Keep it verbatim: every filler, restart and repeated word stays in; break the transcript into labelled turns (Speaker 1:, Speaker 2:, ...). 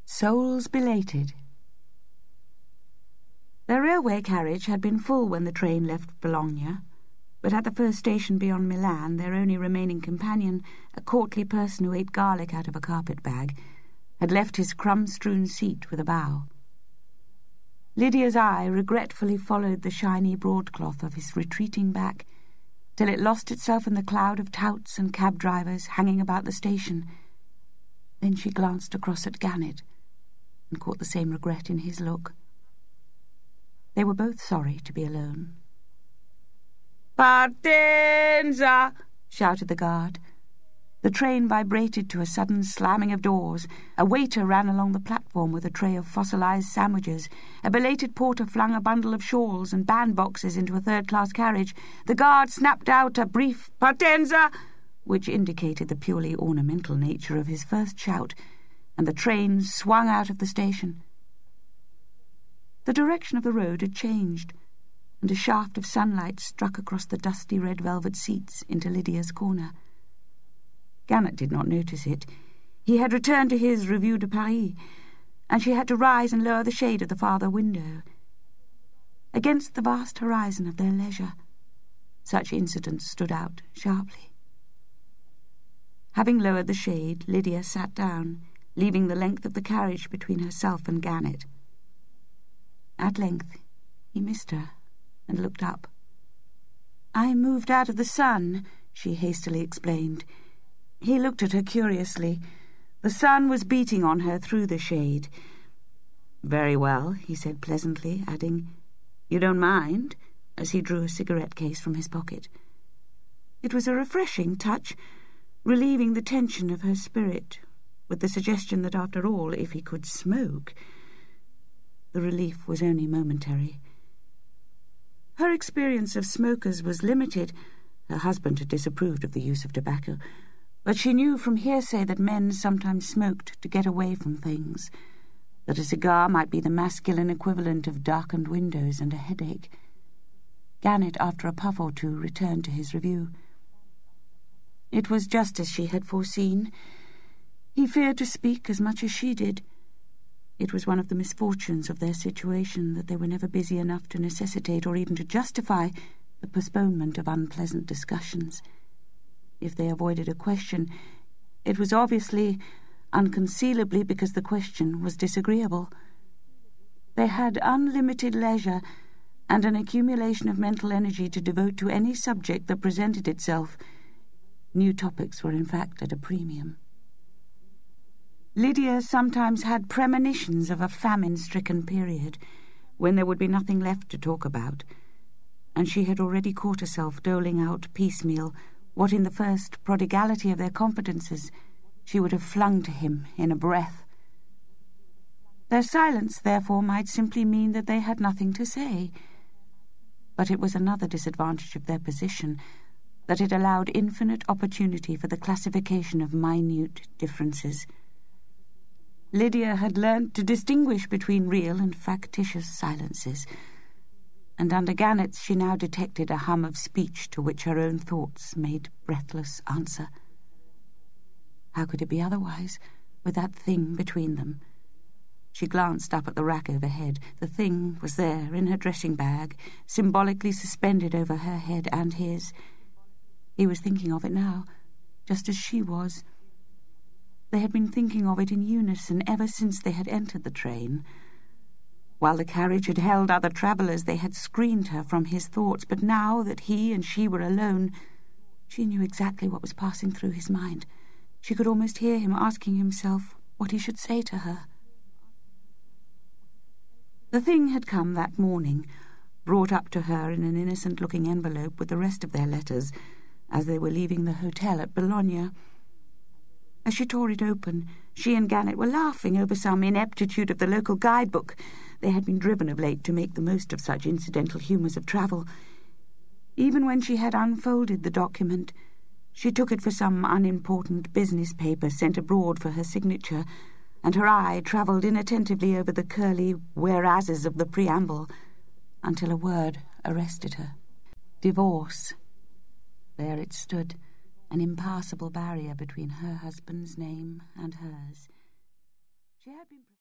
Speaker 1: Souls Belated. Their railway carriage had been full when the train left Bologna, but at the first station beyond Milan, their only remaining companion, a courtly person who ate garlic out of a carpet bag, had left his crumb-strewn seat with a bow. Lydia's eye regretfully followed the shiny broadcloth of his retreating back till it lost itself in the cloud of touts and cab drivers hanging about the station. Then she glanced across at Gannet and caught the same regret in his look. They were both sorry to be alone. "Partenza!" shouted the guard. The train vibrated to a sudden slamming of doors. A waiter ran along the platform with a tray of fossilized sandwiches. A belated porter flung a bundle of shawls and bandboxes into a third-class carriage. The guard snapped out a brief "Partenza!" which indicated the purely ornamental nature of his first shout, and the train swung out of the station. The direction of the road had changed, and a shaft of sunlight struck across the dusty red velvet seats into Lydia's corner. Gannet did not notice it. He had returned to his Revue de Paris, and she had to rise and lower the shade of the farther window. Against the vast horizon of their leisure, such incidents stood out sharply. Having lowered the shade, Lydia sat down, leaving the length of the carriage between herself and Gannet. At length he missed her and looked up. "I moved out of the sun," she hastily explained. He looked at her curiously. The sun was beating on her through the shade. "Very well," he said pleasantly, adding, "You don't mind?" as he drew a cigarette case from his pocket. It was a refreshing touch, relieving the tension of her spirit, with the suggestion that after all, if he could smoke... The relief was only momentary. Her experience of smokers was limited. Her husband had disapproved of the use of tobacco, but she knew from hearsay that men sometimes smoked to get away from things, that a cigar might be the masculine equivalent of darkened windows and a headache. Gannet, after a puff or two, returned to his review. It was just as she had foreseen. He feared to speak as much as she did. It was one of the misfortunes of their situation that they were never busy enough to necessitate or even to justify the postponement of unpleasant discussions. If they avoided a question, it was obviously, unconcealably, because the question was disagreeable. They had unlimited leisure and an accumulation of mental energy to devote to any subject that presented itself. New topics were in fact at a premium. Lydia sometimes had premonitions of a famine-stricken period, when there would be nothing left to talk about, and she had already caught herself doling out piecemeal what in the first prodigality of their confidences she would have flung to him in a breath. Their silence, therefore, might simply mean that they had nothing to say, but it was another disadvantage of their position, that it allowed infinite opportunity for the classification of minute differences. Lydia had learnt to distinguish between real and factitious silences, and under Gannet's she now detected a hum of speech to which her own thoughts made breathless answer. How could it be otherwise, with that thing between them? She glanced up at the rack overhead. The thing was there in her dressing bag, symbolically suspended over her head and his. He was thinking of it now, just as she was. They had been thinking of it in unison ever since they had entered the train. While the carriage had held other travellers, they had screened her from his thoughts, but now that he and she were alone, she knew exactly what was passing through his mind. She could almost hear him asking himself what he should say to her. The thing had come that morning, brought up to her in an innocent-looking envelope with the rest of their letters, as they were leaving the hotel at Bologna. As she tore it open, she and Gannet were laughing over some ineptitude of the local guidebook. They had been driven of late to make the most of such incidental humours of travel. Even when she had unfolded the document, she took it for some unimportant business paper sent abroad for her signature, and her eye travelled inattentively over the curly whereases of the preamble, until a word arrested her. Divorce. There it stood, an impassable barrier between her husband's name and hers. She had been